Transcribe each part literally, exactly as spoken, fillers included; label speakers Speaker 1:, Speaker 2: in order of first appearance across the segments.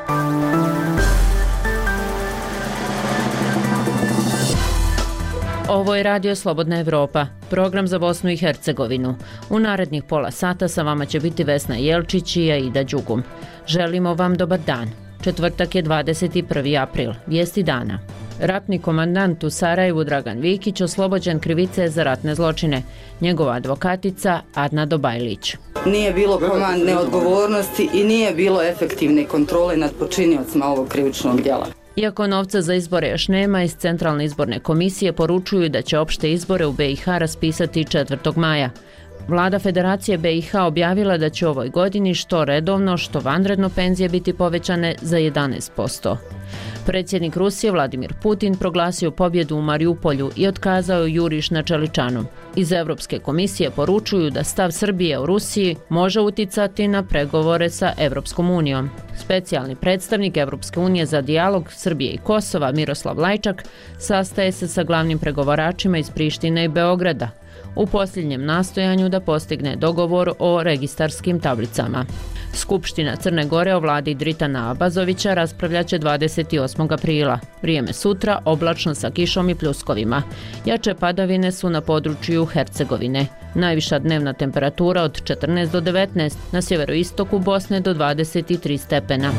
Speaker 1: Ovo je Radio Slobodna Evropa, program za Bosnu i Hercegovinu. U narednih pola sata sa vama će biti Vesna Jelčić i Aida Đugum. Želimo vam dobar dan. Četvrtak je dvadeset prvi april, vijesti dana. Ratni komandant u Sarajevu Dragan Vikić oslobođen krivice za ratne zločine. Njegova advokatica Adna Dobajlić.
Speaker 2: Nije bilo komandne odgovornosti i nije bilo efektivne kontrole nad počiniocima ovog krivičnog djela.
Speaker 1: Iako novca za izbore još nema, iz Centralne izborne komisije poručuju da će opšte izbore u be i ha raspisati četvrtog maja. Vlada Federacije be i ha objavila da će u ovoj godini što redovno, što vanredno penzije biti povećane za jedanaest posto. Predsjednik Rusije Vladimir Putin proglasio pobjedu u Mariupolju i otkazao juriš na Čeličanu. Iz Evropske komisije poručuju da stav Srbije u Rusiji može uticati na pregovore sa Evropskom unijom. Specijalni predstavnik Evropske unije za dijalog Srbije i Kosova Miroslav Lajčak sastaje se sa glavnim pregovaračima iz Prištine i Beograda u posljednjem nastojanju da postigne dogovor o registarskim tablicama. Skupština Crne Gore o vladi Dritana Abazovića raspravljaće dvadeset osmog aprila. Vrijeme sutra oblačno sa kišom i pljuskovima. Jače padavine su na području Hercegovine. Najviša dnevna temperatura od četrnaest do devetnaest, na sjeveroistoku Bosne do dvadeset tri stepena.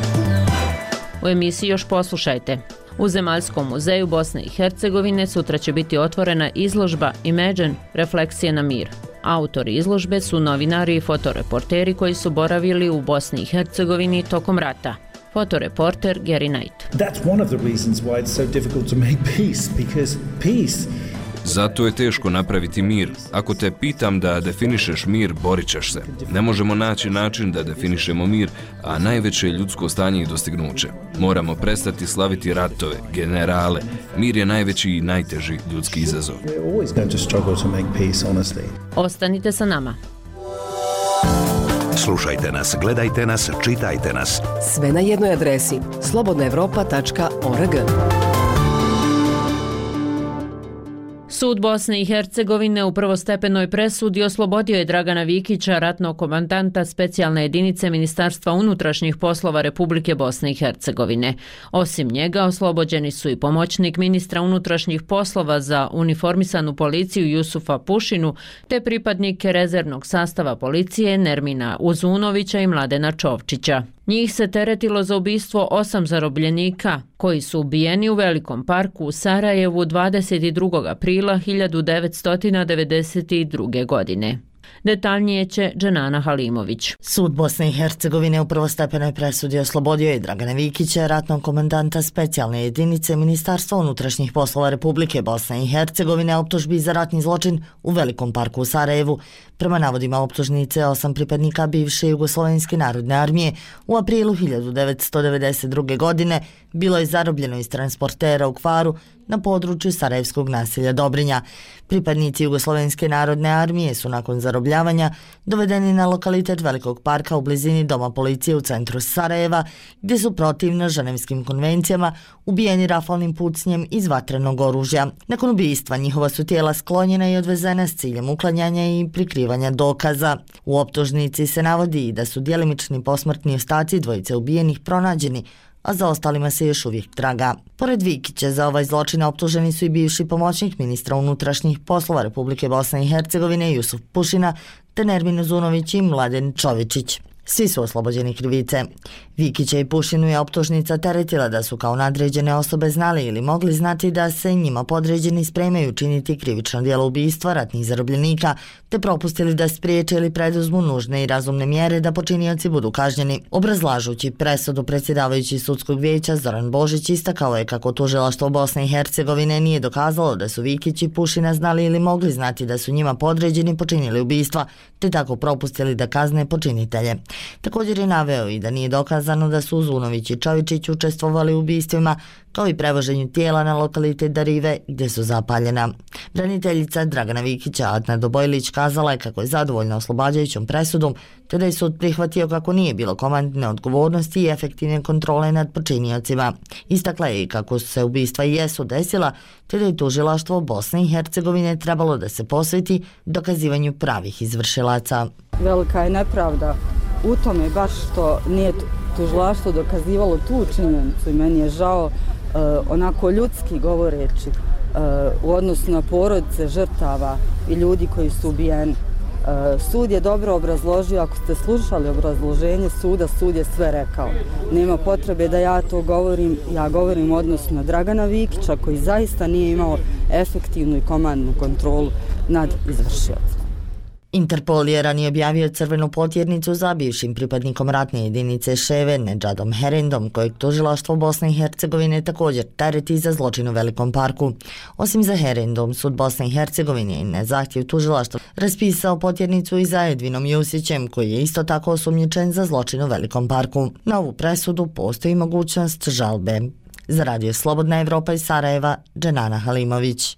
Speaker 1: U emisiji još poslušajte. U Zemaljskom muzeju Bosne i Hercegovine sutra će biti otvorena izložba Imagine – refleksije na mir. Autori izložbe su novinari i fotoreporteri koji su boravili u Bosni i Hercegovini tokom rata. Fotoreporter Gary Knight.
Speaker 3: That's one of the reasons why it's so difficult to make peace, because peace.
Speaker 4: Zato je teško napraviti mir. Ako te pitam da definišeš mir, borit ćeš se. Ne možemo naći način da definišemo mir, a najveće je ljudsko stanje i dostignuće. Moramo prestati slaviti ratove, generale. Mir je najveći i najteži ljudski izazov.
Speaker 1: Ostanite sa nama.
Speaker 5: Slušajte nas, gledajte nas, čitajte nas.
Speaker 6: Sve na jednoj adresi slobodna evropa tačka org.
Speaker 1: Sud Bosne i Hercegovine u prvostepenoj presudi oslobodio je Dragana Vikića, ratnog komandanta specijalne jedinice Ministarstva unutrašnjih poslova Republike Bosne i Hercegovine. Osim njega oslobođeni su i pomoćnik ministra unutrašnjih poslova za uniformisanu policiju Jusufa Pušinu, te pripadnike rezervnog sastava policije Nermina Uzunovića i Mladena Čovčića. Njih se teretilo za ubistvo osam zarobljenika koji su ubijeni u Velikom parku u Sarajevu dvadeset drugog aprila hiljadu devetsto devedeset druge. godine. Detaljnije će Dženana Halimović.
Speaker 7: Sud Bosne i Hercegovine u prvostepenoj presudi oslobodio je Dragana Vikića, ratnog komandanta specijalne jedinice Ministarstva unutrašnjih poslova Republike Bosne i Hercegovine, optužbi za ratni zločin u Velikom parku u Sarajevu. Prema navodima optužnice, osam pripadnika bivše Jugoslovenske narodne armije u aprilu hiljadu devetsto devedeset druge. godine bilo je zarobljeno iz transportera u Kvaru na području sarajevskog naselja Dobrinja. Pripadnici Jugoslovenske narodne armije su nakon zarobljavanja dovedeni na lokalitet Velikog parka u blizini doma policije u centru Sarajeva, gdje su protivno ženevskim konvencijama ubijeni rafalnim pucnjem iz vatrenog oružja. Nakon ubijstva njihova su tijela sklonjena i odvezena s ciljem uklanjanja i prikrivanja dokaza. U optužnici se navodi i da su djelimični posmrtni ostaci dvojice ubijenih pronađeni, a za ostalima se još uvijek traga. Pored Vikića za ovaj zločin optuženi su i bivši pomoćnik ministra unutrašnjih poslova Republike Bosne i Hercegovine Jusuf Pušina, te Nermin Uzunović i Mladen Čovičić. Svi su oslobođeni krivice. Vikića i Pušinu je optužnica teretila da su kao nadređene osobe znali ili mogli znati da se njima podređeni spremaju činiti krivično djelo ubistva ratnih zarobljenika, te propustili da spriječe ili preduzmu nužne i razumne mjere da počinioci budu kažnjeni. Obrazlažući presudu, predsjedavajući sudskog vijeća Zoran Božić istakao je kako tužilaštvo Bosne i Hercegovine nije dokazalo da su Vikić i Pušina znali ili mogli znati da su njima podređeni počinili ubistva, te tako propustili da kazne počinitelje. Također je naveo i da nije dokazano da su Uzunović i Čovičić učestvovali u ubistvima, kao i prevoženju tijela na lokalitet Darive gdje su zapaljena. Braniteljica Dragana Vikića Adna Dobojlić kazala je kako je zadovoljna oslobađajućom presudom, te da je sud prihvatio kako nije bilo komandne odgovornosti i efektivne kontrole nad počiniocima. Istakla je i kako su se ubistva i jesu desila, te da je tužilaštvo Bosne i Hercegovine trebalo da se posveti dokazivanju pravih izvršilaca.
Speaker 2: Velika je nepravda u tome baš što nije tužilaštvo dokazivalo tu činjenicu i meni je žao onako ljudski govoreći u odnosu na porodice žrtava i ljudi koji su ubijeni. Sud je dobro obrazložio, ako ste slušali obrazloženje suda, sud je sve rekao. Nema potrebe da ja to govorim, ja govorim u odnosu na Dragana Vikića koji zaista nije imao efektivnu i komandnu kontrolu nad izvršiocem.
Speaker 7: Interpol je ranije objavio crvenu potjernicu za bivšim pripadnikom ratne jedinice Ševe Nedžadom Herendom, kojeg tužilaštvo Bosne i Hercegovine također tereti za zločin u Velikom parku. Osim za Herendom, sud Bosne i Hercegovine i na zahtjev tužilaštva raspisao potjernicu i za Edvinom Jusićem, koji je isto tako osumnjičen za zločin u Velikom parku. Na ovu presudu postoji mogućnost žalbe. Za Radio Slobodna Evropa iz Sarajeva, Dženana Halimović.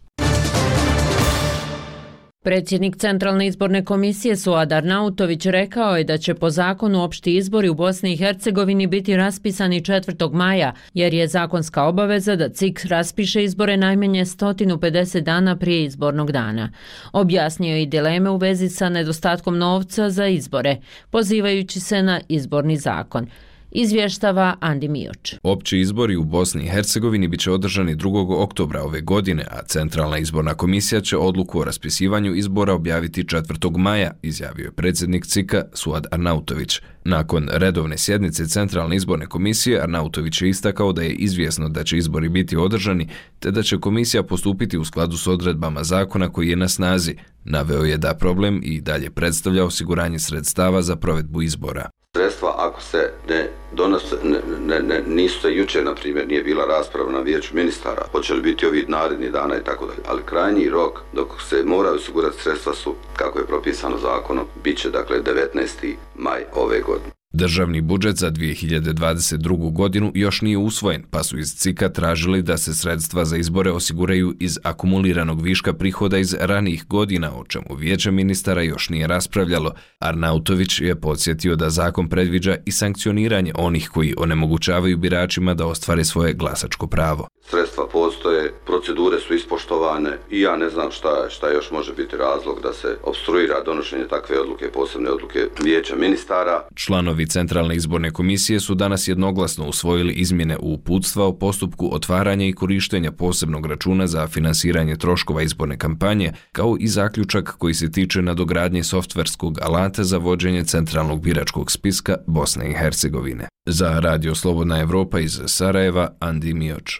Speaker 1: Predsjednik Centralne izborne komisije Suad Arnautović rekao je da će po zakonu opšti izbori u Bosni i Hercegovini biti raspisani četvrtog maja, jer je zakonska obaveza da C I K raspiše izbore najmanje sto pedeset dana prije izbornog dana. Objasnio je i dileme u vezi sa nedostatkom novca za izbore, pozivajući se na izborni zakon. Izvještava Andi Mioč.
Speaker 4: Opći izbori u Bosni i Hercegovini biće održani drugog oktobra ove godine, a Centralna izborna komisija će odluku o raspisivanju izbora objaviti četvrtog maja, izjavio je predsjednik C I K-a Suad Arnautović. Nakon redovne sjednice Centralne izborne komisije, Arnautović je istakao da je izvjesno da će izbori biti održani, te da će komisija postupiti u skladu s odredbama zakona koji je na snazi. Naveo je da problem i dalje predstavlja osiguranje sredstava za provedbu izbora.
Speaker 8: Sredstva ako se ne donose, ne, ne, ne, nisu se jučer, na primjer, nije bila rasprava na vijeću ministara, hoće li biti ovih narednih dana i tako dalje. Ali krajnji rok dok se moraju osigurati sredstva su, kako je propisano zakonom, bit će dakle devetnaesti maj ove godine.
Speaker 4: Državni budžet za dvije hiljade dvadeset drugu. godinu još nije usvojen, pa su iz C I K-a tražili da se sredstva za izbore osiguraju iz akumuliranog viška prihoda iz ranijih godina, o čemu vijeće ministara još nije raspravljalo. Arnautović je podsjetio da zakon predviđa i sankcioniranje onih koji onemogućavaju biračima da ostvare svoje glasačko pravo.
Speaker 8: Sredstva postoje, procedure su ispoštovane i ja ne znam šta, šta još može biti razlog da se opstruira donošenje takve odluke, posebne odluke vijeća ministara.
Speaker 4: Članovi Centralne izborne komisije su danas jednoglasno usvojili izmjene u uputstva o postupku otvaranja i korištenja posebnog računa za finansiranje troškova izborne kampanje, kao i zaključak koji se tiče nadogradnje softverskog alata za vođenje centralnog biračkog spiska Bosne i Hercegovine. Za Radio Slobodna Evropa iz Sarajeva, Andi Mioč.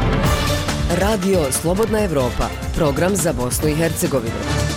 Speaker 6: Radio Slobodna Evropa, program za Bosnu i Hercegovinu.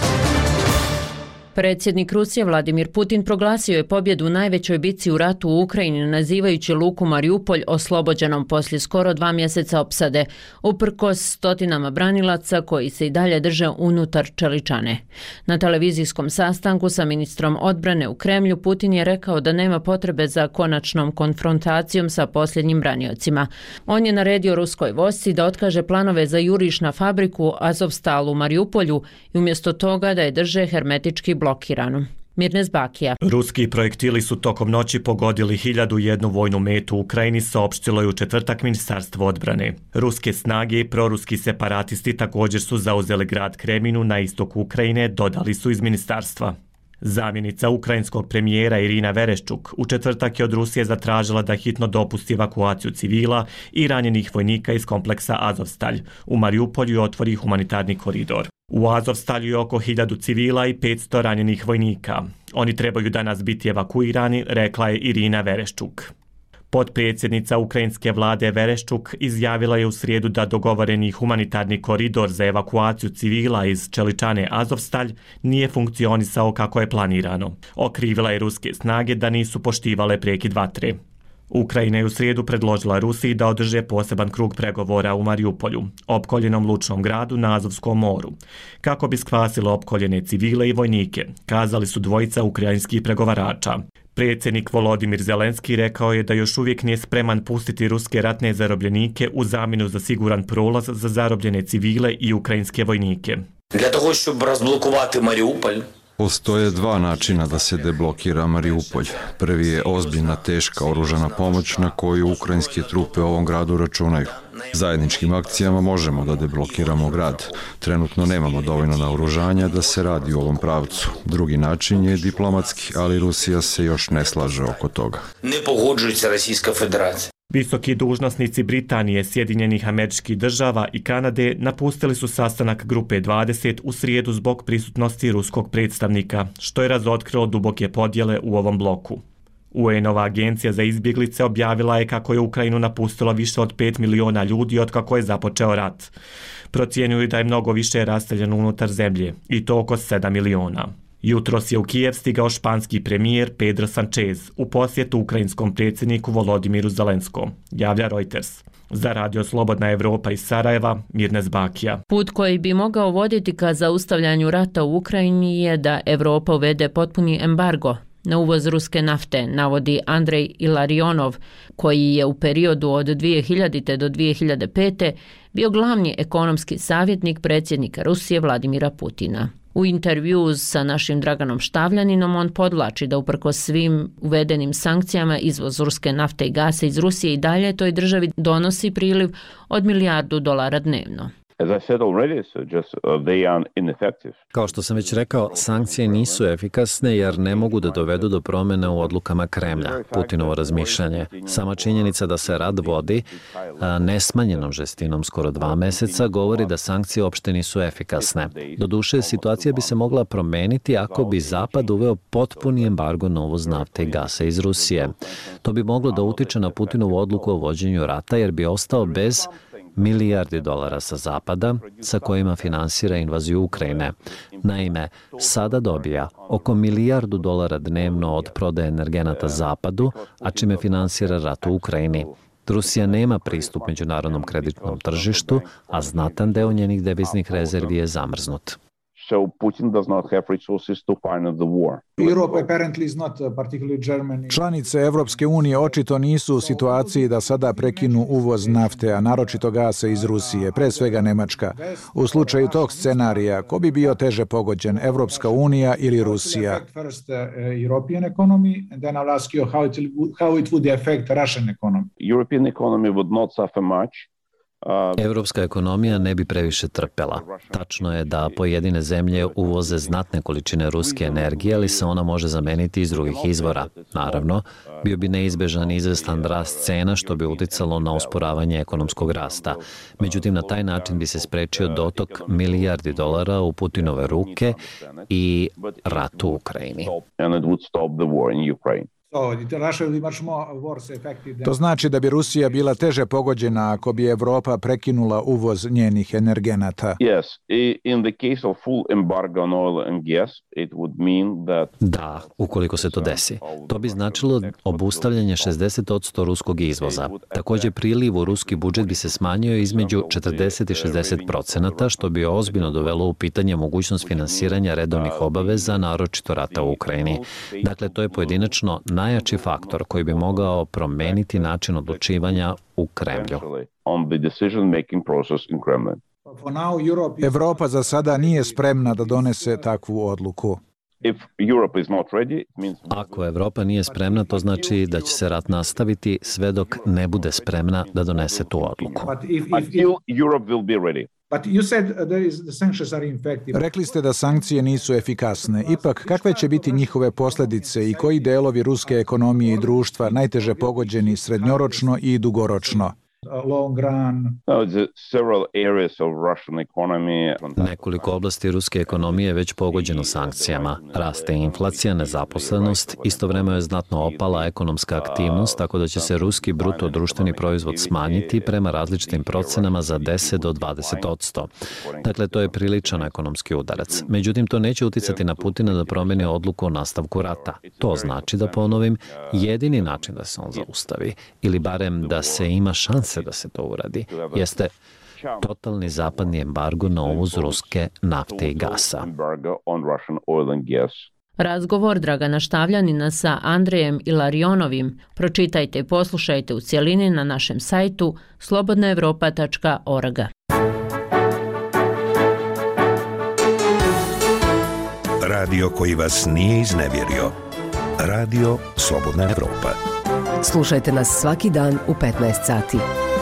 Speaker 1: Predsjednik Rusije Vladimir Putin proglasio je pobjedu u najvećoj bitci u ratu u Ukrajini, nazivajući luku Mariupolj oslobođenom poslije skoro dva mjeseca opsade, uprkos stotinama branilaca koji se i dalje drže unutar čeličane. Na televizijskom sastanku sa ministrom odbrane u Kremlju Putin je rekao da nema potrebe za konačnom konfrontacijom sa posljednjim braniocima. On je naredio ruskoj vojsci da otkaže planove za juriš na fabriku Azovstal u Mariupolju i umjesto toga da je drže hermetički blokiranu. Mirnes Bakija.
Speaker 9: Ruski projektili su tokom noći pogodili hiljadu i jednu vojnu metu u Ukrajini, saopštilo je u četvrtak Ministarstvo odbrane. Ruske snage i proruski separatisti također su zauzeli grad Kreminu na istoku Ukrajine, dodali su iz ministarstva. Zamjenica ukrajinskog premijera Irina Vereščuk u četvrtak je od Rusije zatražila da hitno dopusti evakuaciju civila i ranjenih vojnika iz kompleksa Azovstalj u Mariupolju i otvori humanitarni koridor. U Azovstalju je oko hiljadu civila i petsto ranjenih vojnika. Oni trebaju danas biti evakuirani, rekla je Irina Vereščuk. Potpredsjednica ukrajinske vlade Vereščuk izjavila je u srijedu da dogovoreni humanitarni koridor za evakuaciju civila iz čeličane Azovstalj nije funkcionisao kako je planirano. Okrivila je ruske snage da nisu poštivale prekid vatre. Ukrajina je u srijedu predložila Rusiji da održe poseban krug pregovora u Mariupolju, opkoljenom lučnom gradu na Azovskom moru, kako bi skvasilo opkoljene civile i vojnike, kazali su dvojica ukrajinskih pregovarača. Predsjednik Volodimir Zelenski rekao je da još uvijek nije spreman pustiti ruske ratne zarobljenike u zamjenu za siguran prolaz za zarobljene civile i ukrajinske vojnike.
Speaker 10: Для того, щоб розблокувати Маріуполь, Postoje dva načina da se deblokira Mariupolj. Prvi je ozbiljna teška oružana pomoć na koju ukrajinske trupe u ovom gradu računaju. Zajedničkim akcijama možemo da deblokiramo grad. Trenutno nemamo dovoljno naoružanja da se radi u ovom pravcu. Drugi način je diplomatski, ali Rusija se još ne slaže oko toga.
Speaker 11: Ne pogođuje se Rusijska federacija.
Speaker 9: Visoki dužnosnici Britanije, Sjedinjenih Američkih Država i Kanade napustili su sastanak Grupe dvadeset u srijedu zbog prisutnosti ruskog predstavnika, što je razotkrilo duboke podjele u ovom bloku. U en-ova agencija za izbjeglice objavila je kako je Ukrajinu napustilo više od pet miliona ljudi od kako je započeo rat. Procjenjuju da je mnogo više rasteljeno unutar zemlje, i to oko sedam miliona. Jutros je u Kijev stigao španski premijer Pedro Sanchez u posjetu ukrajinskom predsjedniku Volodimiru Zelenskom, javlja Reuters. Za Radio Slobodna Evropa iz Sarajeva, Mirnes Bakija.
Speaker 1: Put koji bi mogao voditi ka zaustavljanju rata u Ukrajini je da Evropa uvede potpuni embargo na uvoz ruske nafte, navodi Andrej Ilarionov, koji je u periodu od dvije hiljadite do dvije hiljade pete bio glavni ekonomski savjetnik predsjednika Rusije Vladimira Putina. U intervju sa našim Draganom Štavljaninom on podvlači da uprkos svim uvedenim sankcijama izvoz ruske nafte i gasa iz Rusije i dalje toj državi donosi priliv od milijardu dolara dnevno.
Speaker 12: Kao što sam već rekao, sankcije nisu efikasne jer ne mogu da dovedu do promjene u odlukama Kremlja. Putinovo razmišljanje, sama činjenica da se rat vodi nesmanjenom žestinom skoro dva meseca govori da sankcije uopšte nisu efikasne. Doduše, situacija bi se mogla promeniti ako bi Zapad uveo potpuni embargo na uvoz nafte i gasa iz Rusije. To bi moglo da utiče na Putinovu odluku o vođenju rata jer bi ostao bez milijardi dolara sa Zapada, sa kojima finansira invaziju Ukrajine. Naime, sada dobija oko milijardu dolara dnevno od prodaje energenata Zapadu, a čime finansira rat u Ukrajini. Rusija nema pristup međunarodnom kreditnom tržištu, a znatan deo njenih deviznih rezervi je zamrznut.
Speaker 13: So Putin does not have resources to finance the war.
Speaker 14: Europe apparently is not particularly Germany. Članice Evropske unije očito nisu u situaciji da sada prekinu uvoz nafte, a naročito gasa iz Rusije, pre svega Nemačka. U slučaju tog scenarija, ko bi bio teže pogođen, Evropska unija ili Rusija? First European economy, and then I'll ask you how it how it would affect Russian economy.
Speaker 13: European economy would not suffer much.
Speaker 12: Evropska ekonomija ne bi previše trpela. Tačno je da pojedine zemlje uvoze znatne količine ruske energije, ali se ona može zameniti iz drugih izvora. Naravno, bio bi neizbežan izvestan rast cena što bi uticalo na usporavanje ekonomskog rasta. Međutim, na taj način bi se sprečio dotok milijardi dolara u Putinove ruke i rat u Ukrajini.
Speaker 14: To znači da bi Rusija bila teže pogođena ako bi Evropa prekinula uvoz njenih energenata.
Speaker 12: Da, ukoliko se to desi. To bi značilo obustavljanje šezdeset posto ruskog izvoza. Također priliv u ruski budžet bi se smanjio između četrdeset i šezdeset procenata, što bi ozbiljno dovelo u pitanje mogućnost finansiranja redovnih obaveza, naročito rata u Ukrajini. Dakle, to je pojedinačno najjači faktor koji bi mogao promeniti način odlučivanja u Kremlju.
Speaker 14: Evropa za sada nije spremna da donese takvu odluku.
Speaker 12: Ako Evropa nije spremna, to znači da će se rat nastaviti sve dok ne bude spremna da donese tu odluku.
Speaker 14: Rekli ste da sankcije nisu efikasne. Ipak, kakve će biti njihove posljedice i koji delovi ruske ekonomije i društva najteže pogođeni srednjoročno i dugoročno?
Speaker 12: Nekoliko oblasti ruske ekonomije je već pogođeno sankcijama. Raste inflacija, nezaposlenost, istovremeno je znatno opala ekonomska aktivnost, tako da će se ruski bruto društveni proizvod smanjiti prema različitim procenama za deset do dvadeset posto. Dakle, to je priličan ekonomski udarac. Međutim, to neće uticati na Putina da promeni odluku o nastavku rata. To znači, da ponovim, jedini način da se on zaustavi, ili barem da se ima šanse da se to uradi, jeste totalni zapadni embargo na uvoz ruske nafte i gasa.
Speaker 1: Razgovor Dragana Štavljanina sa Andrejem Ilarionovim pročitajte i poslušajte u cjelini na našem sajtu slobodna evropa tačka org.
Speaker 5: Radio koji vas nije iznevjerio. Radio Slobodna Evropa.
Speaker 6: Slušajte nas svaki dan u petnaest sati.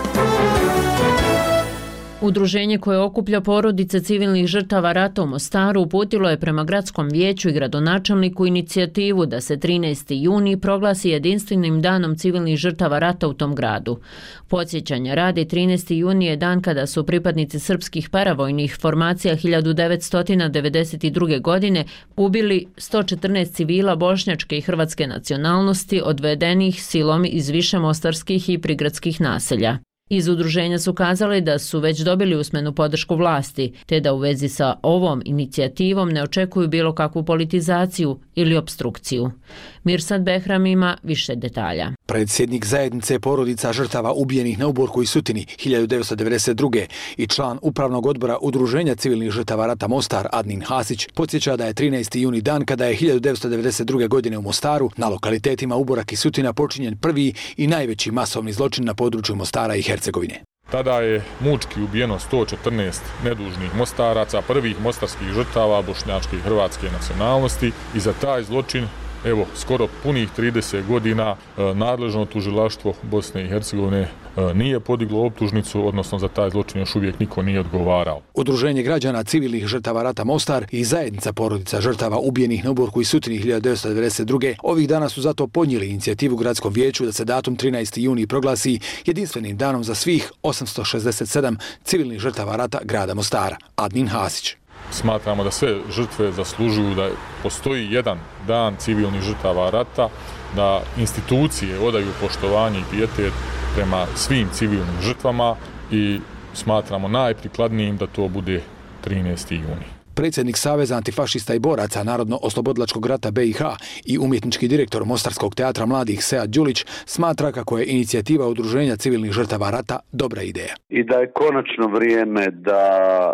Speaker 1: Udruženje koje okuplja porodice civilnih žrtava rata u Mostaru uputilo je prema gradskom vijeću i gradonačelniku inicijativu da se trinaesti juni proglasi jedinstvenim danom civilnih žrtava rata u tom gradu. Podsjećanja radi, trinaesti juni je dan kada su pripadnici srpskih paravojnih formacija hiljadu devetsto devedeset druge. godine ubili sto četrnaest civila bošnjačke i hrvatske nacionalnosti odvedenih silom iz više mostarskih i prigradskih naselja. Iz udruženja su kazali da su već dobili usmenu podršku vlasti, te da u vezi sa ovom inicijativom ne očekuju bilo kakvu politizaciju ili obstrukciju. Mirsad Behram ima više detalja.
Speaker 15: Predsjednik zajednice porodica žrtava ubijenih na Uborku i Sutini hiljadu devetsto devedeset druge. i član upravnog odbora Udruženja civilnih žrtava rata Mostar Adnin Hasić podsjeća da je trinaesti juni dan kada je hiljadu devetsto devedeset druge. godine u Mostaru na lokalitetima Uborak i Sutina počinjen prvi i najveći masovni zločin na području Mostara i Hercegovine.
Speaker 16: Tada je mučki ubijeno sto četrnaest nedužnih Mostaraca, prvih mostarskih žrtava bošnjačke i hrvatske nacionalnosti, i za taj zločin, evo, skoro punih trideset godina nadležno tužilaštvo Bosne i Hercegovine nije podiglo optužnicu, odnosno za taj zločin još uvijek niko nije odgovarao.
Speaker 15: Udruženje građana civilnih žrtava rata Mostar i zajednica porodica žrtava ubijenih na Uborku i Sutini hiljadu devetsto devedeset druge. ovih dana su zato podnijeli inicijativu gradskom vijeću da se datum trinaesti juni proglasi jedinstvenim danom za svih osamsto šezdeset sedam civilnih žrtava rata grada Mostara. Adnin Hasić.
Speaker 16: Smatramo da sve žrtve zaslužuju da postoji jedan dan civilnih žrtava rata, da institucije odaju poštovanje i pijetet prema svim civilnim žrtvama i smatramo najprikladnijim da to bude trinaesti juni.
Speaker 15: Predsjednik Saveza antifašista i boraca Narodno-oslobodilačkog rata B i H i umjetnički direktor Mostarskog teatra mladih Sead Đulić smatra kako je inicijativa Udruženja civilnih žrtava rata dobra ideja.
Speaker 17: I da je konačno vrijeme da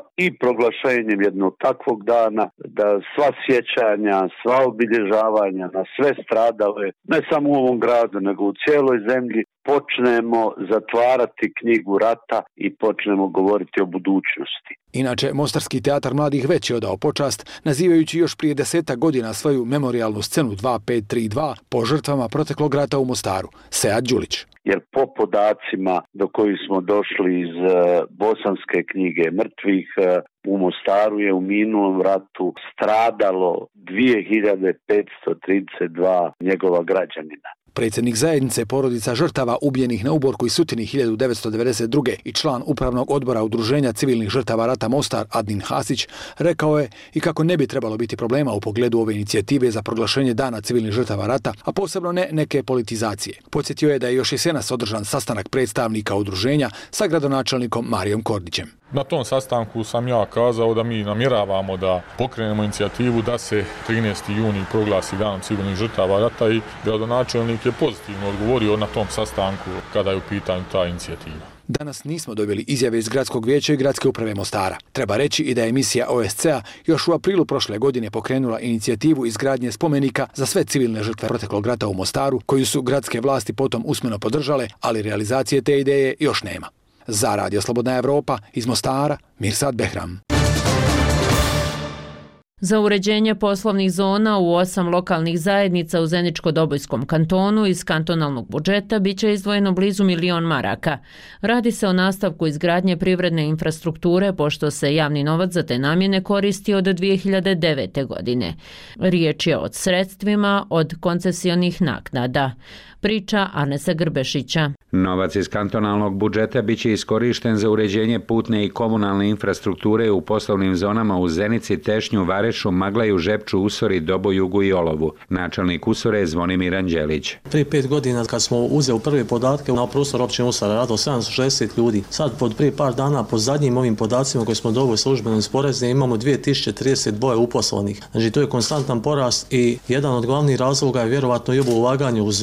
Speaker 17: i proglašenjem jednog takvog dana, da sva sjećanja, sva obilježavanja na sve stradale, ne samo u ovom gradu, nego u cijeloj zemlji, počnemo zatvarati knjigu rata i počnemo govoriti o budućnosti.
Speaker 15: Inače, Mostarski teatar mladih već je odao počast, nazivajući još prije desetak godina svoju memorijalnu scenu dva pet tri dva po žrtvama proteklog rata u Mostaru. Sead Đulić.
Speaker 17: Jer po podacima do kojih smo došli iz bosanske knjige mrtvih, u Mostaru je u minulom ratu stradalo dvije hiljade petsto trideset dva njegova građanina.
Speaker 15: Predsjednik zajednice porodica žrtava ubijenih na Uborku i Sutini hiljadu devetsto devedeset druge. i član upravnog odbora Udruženja civilnih žrtava rata Mostar Adnin Hasić rekao je i kako ne bi trebalo biti problema u pogledu ove inicijative za proglašenje dana civilnih žrtava rata, a posebno ne neke politizacije. Podsjetio je da je još jesenas održan sastanak predstavnika udruženja sa gradonačelnikom Marijom Kordićem.
Speaker 16: Na tom sastanku sam ja kazao da mi namjeravamo da pokrenemo inicijativu da se trinaesti juni proglasi danom civilnih žrtava rata i gradonačelnik je pozitivno odgovorio na tom sastanku kada je u pitanju ta inicijativa.
Speaker 15: Danas nismo dobili izjave iz Gradskog vijeća i Gradske uprave Mostara. Treba reći i da je emisija O S C-a još u aprilu prošle godine pokrenula inicijativu izgradnje spomenika za sve civilne žrtve proteklog rata u Mostaru, koju su gradske vlasti potom usmeno podržale, ali realizacije te ideje još nema. Za Radio Slobodna Evropa iz Mostara, Mirsad Behram.
Speaker 1: Za uređenje poslovnih zona u osam lokalnih zajednica u Zeničko-Dobojskom kantonu iz kantonalnog budžeta biće izdvojeno blizu milion maraka. Radi se o nastavku izgradnje privredne infrastrukture, pošto se javni novac za te namjene koristi od dvije hiljade devete. godine. Riječ je o sredstvima od koncesionih naknada. Priča Arnesa Grbešića.
Speaker 18: Novac iz kantonalnog budžeta biće iskorišten za uređenje putne i komunalne infrastrukture u poslovnim zonama u Zenici, Tešnju, Varešu, Maglaju, Žepču, Usori, Dobojugu i Olovu. Načelnik Usore je Zvonimir Anđelić.
Speaker 19: Prije pet godina kad smo uzeli prve podatke na prostor općine Usora radilo sedamsto šezdeset ljudi. Sad pod prije par dana po zadnjim ovim podacima koje smo dobili službeno iz Porezne imamo dvije tisuće trideset dva uposlenih. Znači to je konstantan porast i jedan od glavnih razloga je vjerovatno i ovo ulaganje u zone.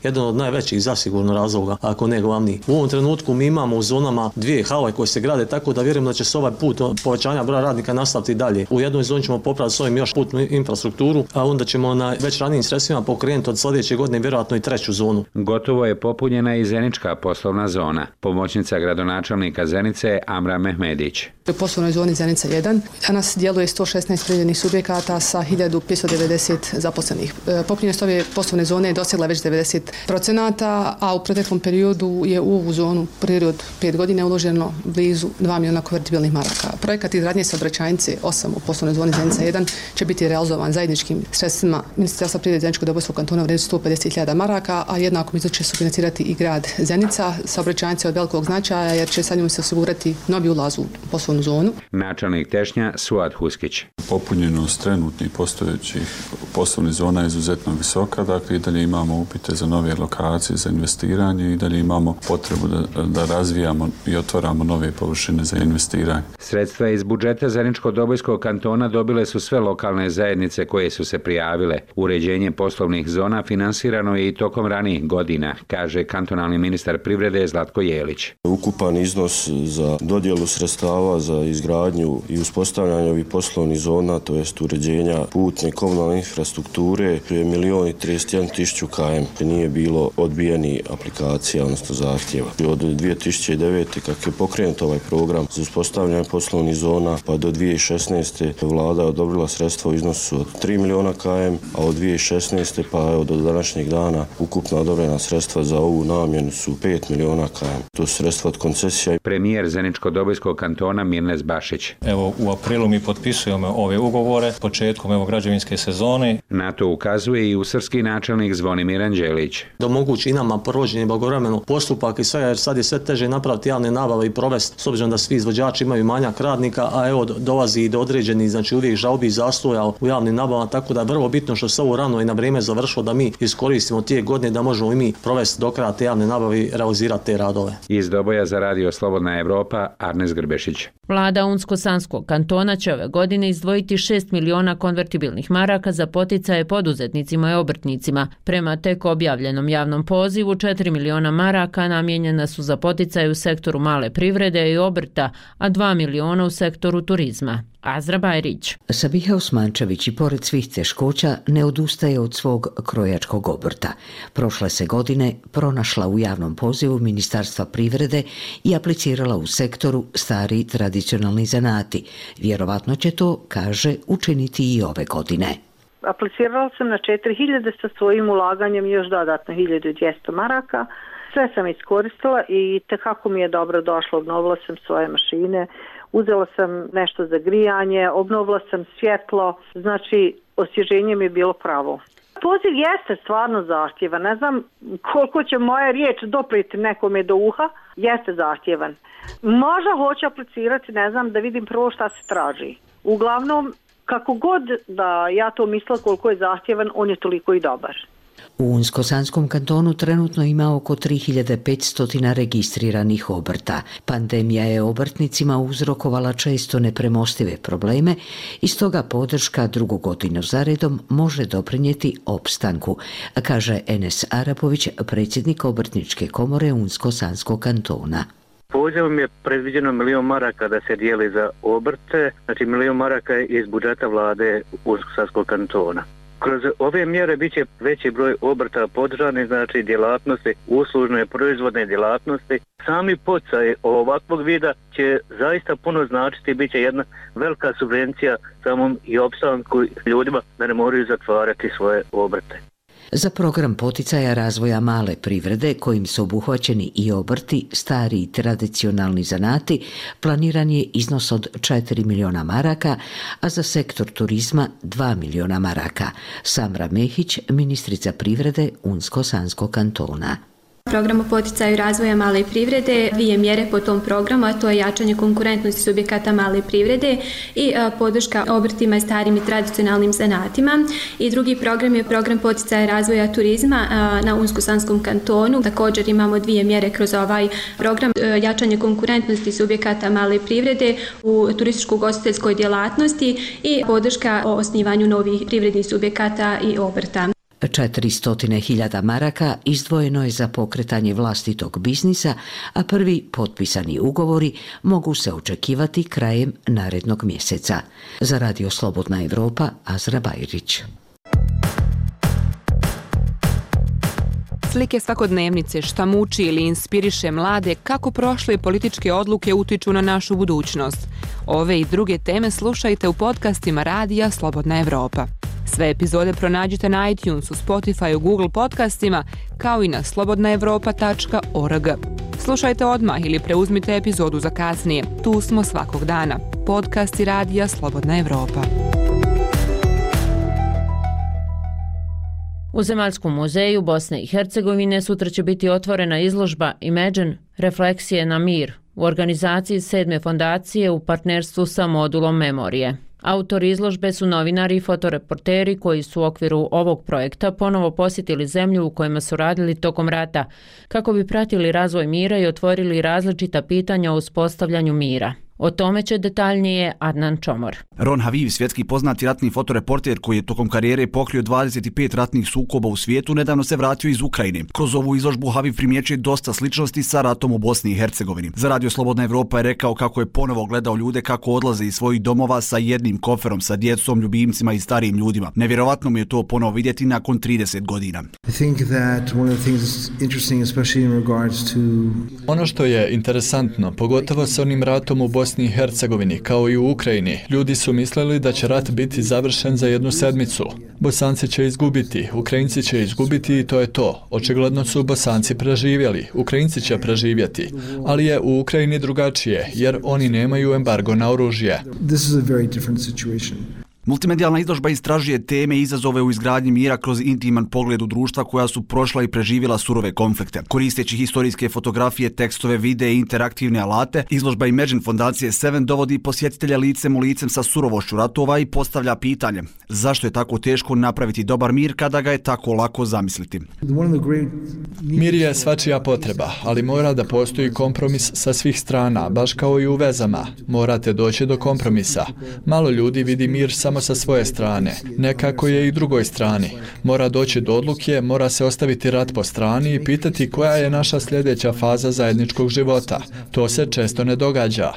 Speaker 19: jedan od najvećih zasigurno razloga, ako ne glavni. U ovom trenutku mi imamo u zonama dvije hale koje se grade, tako da vjerujem da će se ovaj put povećanja broja radnika nastaviti dalje. U jednoj zoni ćemo popraviti s ovim još putnu infrastrukturu, a onda ćemo na već ranijim sredstvima pokrenuti od sljedeće godine vjerojatno i treću zonu.
Speaker 18: Gotovo je popunjena i Zenička poslovna zona. Pomoćnica gradonačelnika Zenice Amra Mehmedić.
Speaker 20: U poslovnoj zoni Zenica jedan danas djeluje sto šesnaest privrednih subjekata sa hiljadu petsto devedeset zaposlenih. Popunjenost ove poslovne zone je dosegla već devedeset procenata, a u proteklom periodu je u ovu zonu period od pet godina uloženo blizu dva milijuna konvertibilnih maraka. Projekat izgradnje saobraćajnice osam u poslovnoj zoni Zenica jedan će biti realizovan zajedničkim sredstvima Ministarstva privrede Zeničko-Dobojskog kantona u vrijednosti sto pedeset hiljada maraka, a jednako će sufinancirati i grad Zenica. Saobraćajnice od velikog značaja jer će sa njom se osigurati novi ulaz u poslovnu zonu.
Speaker 18: Načelnik Tešnja Suad Huskić.
Speaker 21: Popunjenost trenutnih postojećih poslovnih zona je izuzetno visoka, dakle i dalje imamo upite za nove lokacije, za investiranje i dalje imamo potrebu da, da razvijamo i otvaramo nove površine za investiranje.
Speaker 18: Sredstva iz budžeta Zeničko-Dobojskog kantona dobile su sve lokalne zajednice koje su se prijavile. Uređenje poslovnih zona finansirano je i tokom ranijih godina, kaže kantonalni ministar privrede Zlatko Jelić.
Speaker 22: Ukupan iznos za dodjelu sredstava za izgradnju i uspostavljanje ovih poslovnih zona, to jest uređenja putne komunalne infrastrukture, je milijon i trideset jedan tisuću km. Nije bilo odbijeni aplikacija, odnosno zahtjeva. Od dvije tisuće devete kako je pokrenut ovaj program za uspostavljanje poslovnih zona, pa do dvije tisuće šesnaeste vlada odobrila sredstva u iznosu od tri milijuna km, a od dvije tisuće šesnaeste pa evo do današnjeg dana ukupno odobrena sredstva za ovu namjenu su pet milijuna km. To su sredstva od koncesija.
Speaker 18: Premijer Zeničko-Dobojskog kantona Mirnes Bašić.
Speaker 23: Evo u aprilu mi potpisujemo ove ugovore početkom evo građevinske sezone.
Speaker 18: Na to ukazuje i usrski načelnik Zvonimir Anđelić.
Speaker 19: Da omogući i nama provođenje blagovremeno postupak i sve, jer sad je sve teže napraviti javne nabave i provesti, s obzirom da svi izvođači imaju manjak radnika, a evo dolazi i do određenih, znači uvijek žalbi i zastoja u javnim nabavama, tako da je vrlo bitno što se ovo rano i na vrijeme završilo da mi iskoristimo tije godine da možemo i mi provesti do kraja te javne nabave i realizirati te radove.
Speaker 18: Iz Doboja za radio Slobodna Evropa, Arnes Grbešić.
Speaker 1: Vlada Unsko-Sanskog kantona će ove godine izdvojiti šest miliona konvertibilnih maraka za poticaje poduzetnicima i obrtnicima. Prema tek objavljenom javnom pozivu, četiri miliona maraka namijenjena su za poticaje u sektoru male privrede i obrta, a dva miliona u sektoru turizma. Azra Bajrić.
Speaker 24: Sabiha Osmančević i pored svih teškoća ne odustaje od svog krojačkog obrta. Prošle se godine pronašla u javnom pozivu Ministarstva privrede i aplicirala u sektoru stari tradicionalni zanati. Vjerovatno će to, kaže, učiniti i ove godine.
Speaker 25: Aplicirala sam na četiri hiljade sa svojim ulaganjem još dodatno hiljadu dvjesto maraka. Sve sam iskoristila i tekako mi je dobro došlo. Obnovila sam svoje mašine, uzela sam nešto za grijanje, obnovila sam svjetlo, znači osvježenje mi je bilo pravo. Poziv jeste stvarno zahtjevan, ne znam koliko će moja riječ dopriti nekome do uha, jeste zahtjevan. Možda hoću aplicirati, ne znam, da vidim prvo šta se traži. Uglavnom, kako god da ja to mislila koliko je zahtjevan, on je toliko i dobar.
Speaker 24: U Unsko-Sanskom kantonu trenutno ima oko tri hiljade petsto registriranih obrta. Pandemija je obrtnicima uzrokovala često nepremostive probleme i stoga podrška drugu godinu zaredom može doprinijeti opstanku, kaže Enes Arapović, predsjednik Obrtničke komore Unsko-Sanskog kantona.
Speaker 26: Pozivom je predviđeno milijon maraka da se dijeli za obrte, znači milijon maraka iz budžeta vlade Unsko-Sanskog kantona. Kroz ove mjere bit će veći broj obrta podržani, znači djelatnosti, uslužne, proizvodne djelatnosti. Sami poticaji ovakvog vida će zaista puno značiti, bit će jedna velika subvencija samom i opstanku ljudima da ne moraju zatvarati svoje obrte.
Speaker 24: Za program poticaja razvoja male privrede, kojim su obuhvaćeni i obrti, stari i tradicionalni zanati, planiran je iznos od četiri miliona maraka, a za sektor turizma dva miliona maraka. Samra Mehić, ministrica privrede Unsko-Sanskog kantona.
Speaker 27: Program o poticaju razvoja male privrede, dvije mjere po tom programu, a to je jačanje konkurentnosti subjekata male privrede i a, podrška obrtima i starim i tradicionalnim zanatima. I drugi program je program poticaja razvoja turizma a, na Unsko-Sanskom kantonu. Također imamo dvije mjere kroz ovaj program, a, jačanje konkurentnosti subjekata male privrede u turističko-ugostiteljskoj djelatnosti i podrška o osnivanju novih privrednih subjekata i obrta.
Speaker 24: četiristo hiljada maraka izdvojeno je za pokretanje vlastitog biznisa, a prvi potpisani ugovori mogu se očekivati krajem narednog mjeseca. Za Radio Slobodna Evropa, Azra Bajrić.
Speaker 2: Slike svakodnevnice, šta muči ili inspiriše mlade, kako prošle političke odluke utiču na našu budućnost. Ove i druge teme slušajte u podcastima Radija Slobodna Evropa. Sve epizode pronađite na iTunesu, Spotifyu, Google podcastima, kao i na slobodna evropa tačka org. Slušajte odmah ili preuzmite epizodu za kasnije. Tu smo svakog dana. Podcasti Radija Slobodna Evropa.
Speaker 1: U Zemaljskom muzeju Bosne i Hercegovine sutra će biti otvorena izložba Imagine – Refleksije na mir u organizaciji sedme fondacije u partnerstvu sa modulom Memorije. Autori izložbe su novinari i fotoreporteri koji su u okviru ovog projekta ponovo posjetili zemlju u kojima su radili tokom rata, kako bi pratili razvoj mira i otvorili različita pitanja o uspostavljanju mira. O tome će detaljnije Adnan Čomor.
Speaker 3: Ron Haviv, svjetski poznati ratni fotoreporter koji je tokom karijere pokrio dvadeset pet ratnih sukoba u svijetu, nedavno se vratio iz Ukrajine. Kroz ovu izložbu Haviv primjećuje dosta sličnosti sa ratom u Bosni i Hercegovini. Za Radio Slobodna Evropa je rekao kako je ponovo gledao ljude kako odlaze iz svojih domova sa jednim koferom, sa djecom, ljubimcima i starijim ljudima. Nevjerovatno mi je to ponovo vidjeti nakon trideset godina.
Speaker 4: Ono što je interesantno, pogotovo sa onim ratom u Bosni i Hercegovini, kao i u Ukrajini, ljudi su mislili da će rat biti završen za jednu sedmicu. Bosanci će izgubiti, Ukrajinci će izgubiti i to je to. Očigledno su Bosanci preživjeli, Ukrajinci će preživjeti, ali je u Ukrajini drugačije, jer oni nemaju embargo na oružje.
Speaker 3: Multimedijalna izložba istražuje teme i izazove u izgradnji mira kroz intiman pogled u društva koja su prošla i preživjela surove konflikte. Koristeći historijske fotografije, tekstove, videe i interaktivne alate, izložba Imagine fondacije Seven dovodi posjetitelja licem u licem sa surovošću ratova i postavlja pitanje: zašto je tako teško napraviti dobar mir kada ga je tako lako zamisliti?
Speaker 4: Mir je svačija potreba, ali mora da postoji kompromis sa svih strana, baš kao i u vezama. Morate doći do kompromisa. Malo ljudi vidi mir samo sa svoje strane, nekako je i drugoj strani. Mora doći do odluke, mora se ostaviti rat po strani i pitati koja je naša sljedeća faza zajedničkog života. To se često ne događa.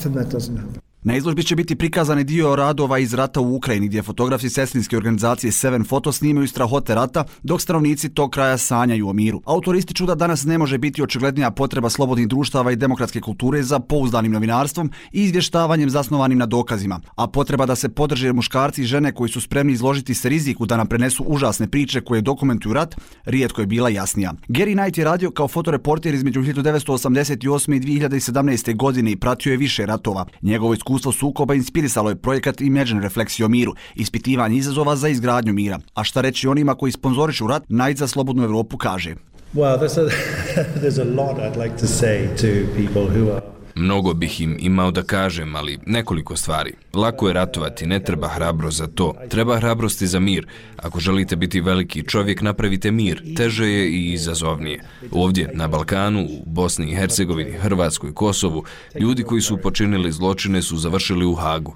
Speaker 3: Na izložbi će biti prikazani dio radova iz rata u Ukrajini, gdje fotografi sestrinske organizacije Seven Photo snimaju strahote rata, dok stanovnici tog kraja sanjaju o miru. Autori ističu da danas ne može biti očiglednija potreba slobodnih društava i demokratske kulture za pouzdanim novinarstvom i izvještavanjem zasnovanim na dokazima, a potreba da se podrže muškarci i žene koji su spremni izložiti se riziku da nam prenesu užasne priče koje dokumentuju rat, rijetko je bila jasnija. Gary Knight je radio kao fotoreporter između hiljadu devetsto osamdeset osme i dvije hiljade sedamnaeste. godine i pratio je više ratova. Njegovo iskustvo sukoba inspirisalo je projekat Imagine – Refleksije o miru, ispitivanje izazova za izgradnju mira. A šta reći onima koji sponzorišu rat, Knight za Slobodnu Evropu kaže:
Speaker 7: Well, there's a, there's a lot I'd like to say to people who are
Speaker 8: Mnogo bih im imao da kažem, ali nekoliko stvari. Lako je ratovati, ne treba hrabrost za to. Treba hrabrosti za mir. Ako želite biti veliki čovjek, napravite mir. Teže je i izazovnije. Ovdje, na Balkanu, u Bosni i Hercegovini, Hrvatskoj, Kosovu, ljudi koji su počinili zločine su završili u Hagu.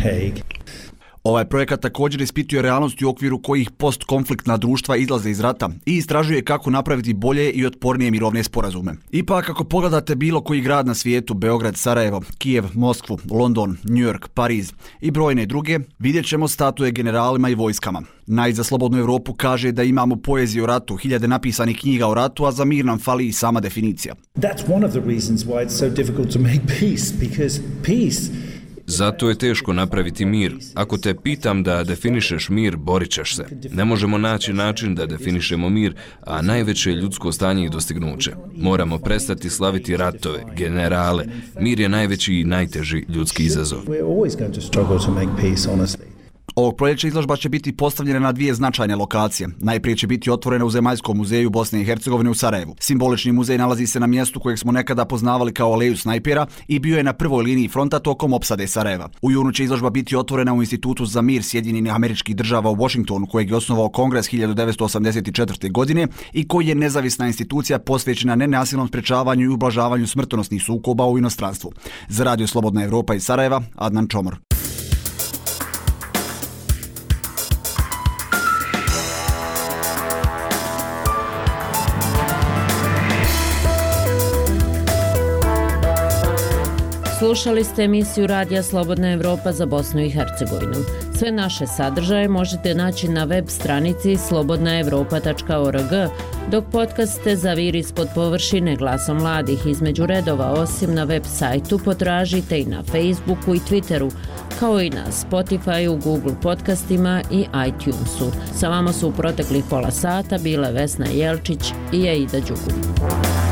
Speaker 3: Ovaj projekat također ispituje realnosti u okviru kojih postkonfliktna društva izlaze iz rata i istražuje kako napraviti bolje i otpornije mirovne sporazume. Ipak, ako pogledate bilo koji grad na svijetu, Beograd, Sarajevo, Kijev, Moskvu, London, New York, Pariz i brojne druge, vidjet ćemo statue generalima i vojskama. Knight za Slobodnu Evropu kaže da imamo poeziju o ratu, hiljade napisanih knjiga o ratu, a za mir nam fali i sama definicija.
Speaker 7: That's one of the reasons why it's so difficult to make peace, because peace
Speaker 8: Zato je teško napraviti mir. Ako te pitam da definišeš mir, borit ćeš se. Ne možemo naći način da definišemo mir, a najveće ljudsko stanje i dostignuće. Moramo prestati slaviti ratove, generale. Mir je najveći i najteži ljudski izazov.
Speaker 3: Ovog proljeća izložba će biti postavljena na dvije značajne lokacije. Najprije će biti otvorena u Zemaljskom muzeju Bosne i Hercegovine u Sarajevu. Simbolični muzej nalazi se na mjestu kojeg smo nekada poznavali kao Aleju snajpera i bio je na prvoj liniji fronta tokom opsade Sarajeva. U junu će izložba biti otvorena u Institutu za mir Sjedinjenih Američkih Država u Washingtonu, kojeg je osnovao Kongres hiljadu devetsto osamdeset četvrte. godine i koji je nezavisna institucija posvećena nenasilnom sprečavanju i ublažavanju smrtonosnih sukoba u inostranstvu. Za Radio Slobodna Evropa iz Sarajeva, Adnan Čomor.
Speaker 1: Slušali ste emisiju Radija Slobodna Evropa za Bosnu i Hercegovinu. Sve naše sadržaje možete naći na web stranici slobodna evropa tačka org, dok podcaste Zaviri ispod površine glasom mladih između redova, osim na web sajtu, potražite i na Facebooku i Twitteru, kao i na Spotifyu, Google podcastima i iTunesu. Sa vama su u proteklih pola sata bile Vesna Jelčić i Aida Đugu.